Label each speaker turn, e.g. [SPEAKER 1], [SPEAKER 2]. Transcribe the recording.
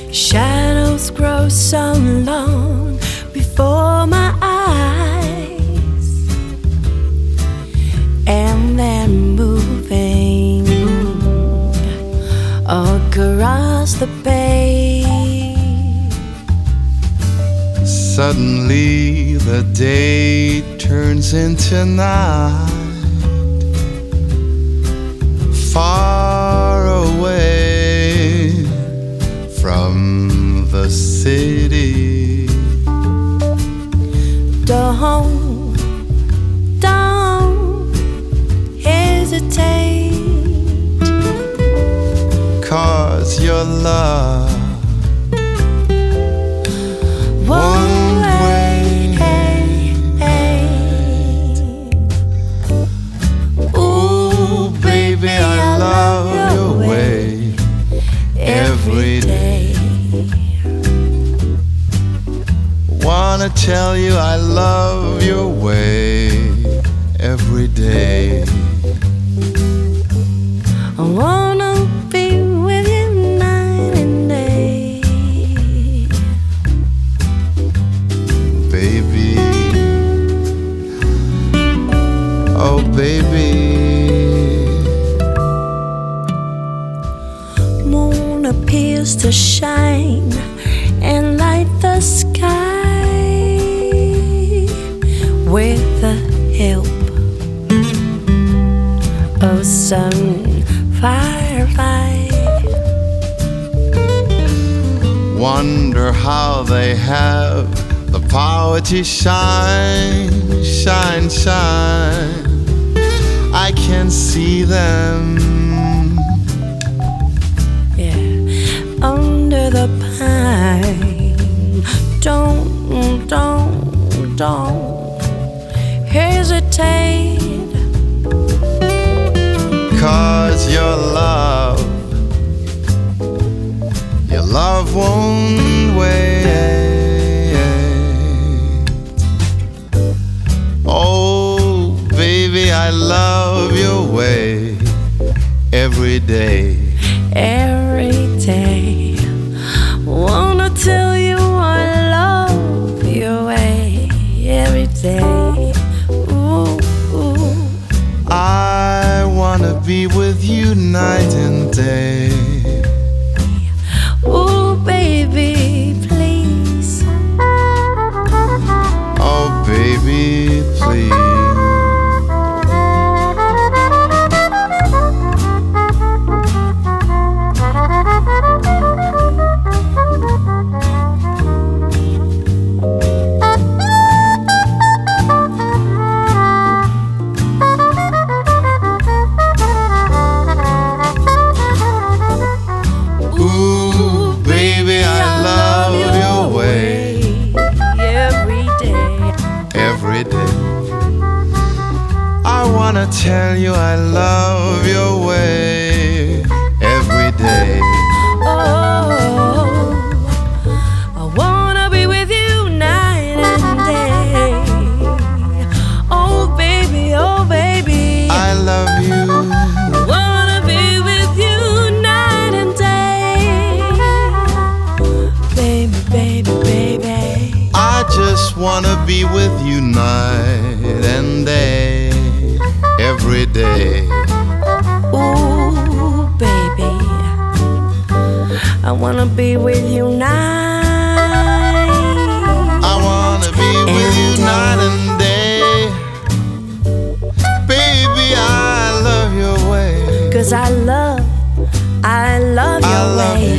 [SPEAKER 1] Shadows grow so long before my eyes, and they're moving across the page.
[SPEAKER 2] Suddenly the day turns into night. Far away from the city.
[SPEAKER 1] Don't hesitate,
[SPEAKER 2] 'cause your love
[SPEAKER 1] won't wait.
[SPEAKER 2] Ooh, baby, I love your way every day. Wanna tell you I love your way every day.
[SPEAKER 1] I wanna be with you night and day.
[SPEAKER 2] Baby, oh baby.
[SPEAKER 1] Moon appears to shine and light the sky with the help of some firefly.
[SPEAKER 2] Wonder how they have the power to shine, shine, shine. I can see them,
[SPEAKER 1] Yeah, under the pine. Don't hesitate,
[SPEAKER 2] 'cause your love won't wait. Oh, baby, I love your way every day.
[SPEAKER 1] every day. Wanna tell you I love your way every day. Ooh, ooh.
[SPEAKER 2] I wanna be with you night and day.
[SPEAKER 1] Ooh, baby, please.
[SPEAKER 2] Oh, baby, please. Ooh, baby, I love your way
[SPEAKER 1] every day.
[SPEAKER 2] every day. I wanna tell you I love your way every day.
[SPEAKER 1] Oh, I wanna be with you night and day. Oh, baby,
[SPEAKER 2] I love you.
[SPEAKER 1] wanna be with you night and day. Baby.
[SPEAKER 2] I just wanna be with you night and day, every day.
[SPEAKER 1] Ooh, baby, I wanna be with you night.
[SPEAKER 2] I wanna be with you night and day. Baby, I love your way.
[SPEAKER 1] 'Cause I love
[SPEAKER 2] I
[SPEAKER 1] your
[SPEAKER 2] love
[SPEAKER 1] way.